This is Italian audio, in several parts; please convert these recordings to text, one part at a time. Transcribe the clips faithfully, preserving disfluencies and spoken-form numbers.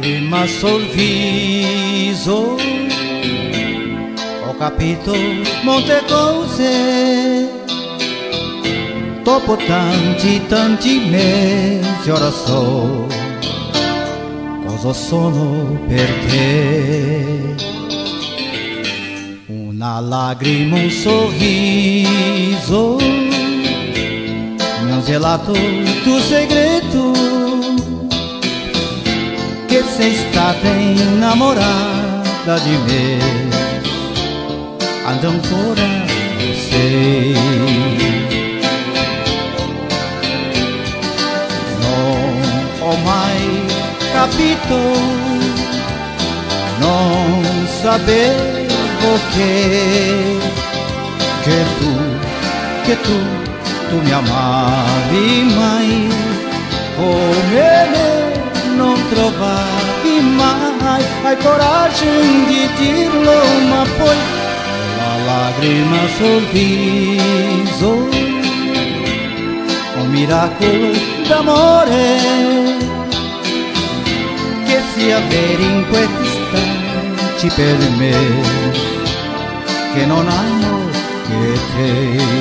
lacrima sul viso, ho capito molte cose, dopo tanti tanti mesi ora so cosa sono per te. Una lacrima, un sorriso, mi ha svelato il tuo segreto, che sei stata innamorata di me, ed ancora lo sei. Non ho mai capito, non sapevo che, che tu, che tu, tu mi amavi mai come me. Non trovavi mai, hai coraggio di dirlo, ma poi la lacrima sul viso, un miracolo d'amore che sia vero in questi istanti per me, che non amo che te.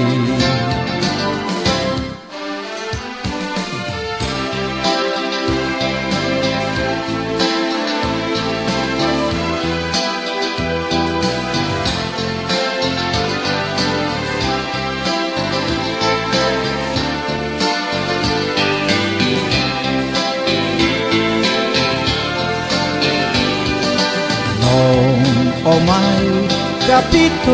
Non ho mai capito,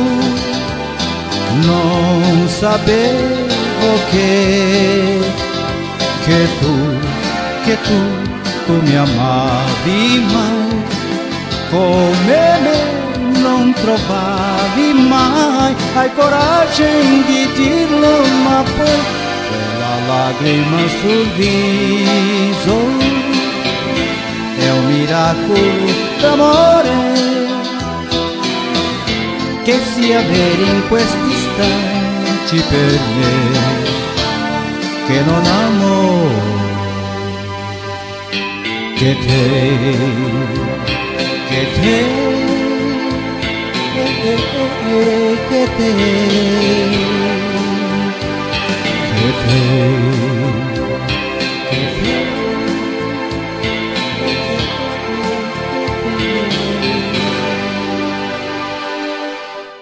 non sapevo che, che tu, che tu, tu mi amavi mai come me. Non trovavi mai, hai coraggio di dirlo, ma poi quella lacrima sul viso è un miracolo d'amore che sia vero in questi istanti per me, che non amo che te, che te, che te, che te, che te.